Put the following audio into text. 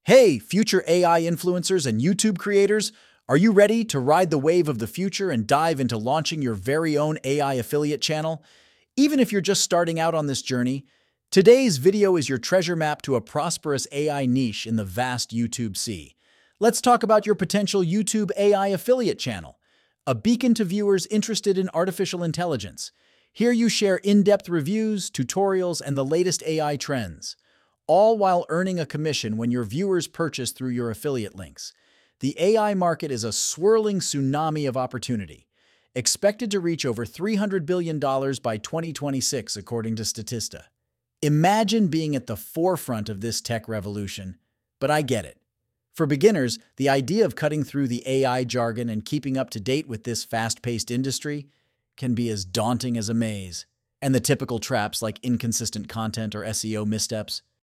Hey, future AI influencers and YouTube creators, are you ready to ride the wave of the future and dive into launching your very own AI affiliate channel? Even if you're just starting out on this journey, today's video is your treasure map to a prosperous AI niche in the vast YouTube sea. Let's talk about your potential YouTube AI affiliate channel, a beacon to viewers interested in artificial intelligence. Here you share in-depth reviews, tutorials, and the latest AI trends, all while earning a commission when your viewers purchase through your affiliate links. The AI market is a swirling tsunami of opportunity, expected to reach over $300 billion by 2026, according to Statista. Imagine being at the forefront of this tech revolution, but I get it. For beginners, the idea of cutting through the AI jargon and keeping up to date with this fast-paced industry can be as daunting as a maze. And the typical traps like inconsistent content or SEO missteps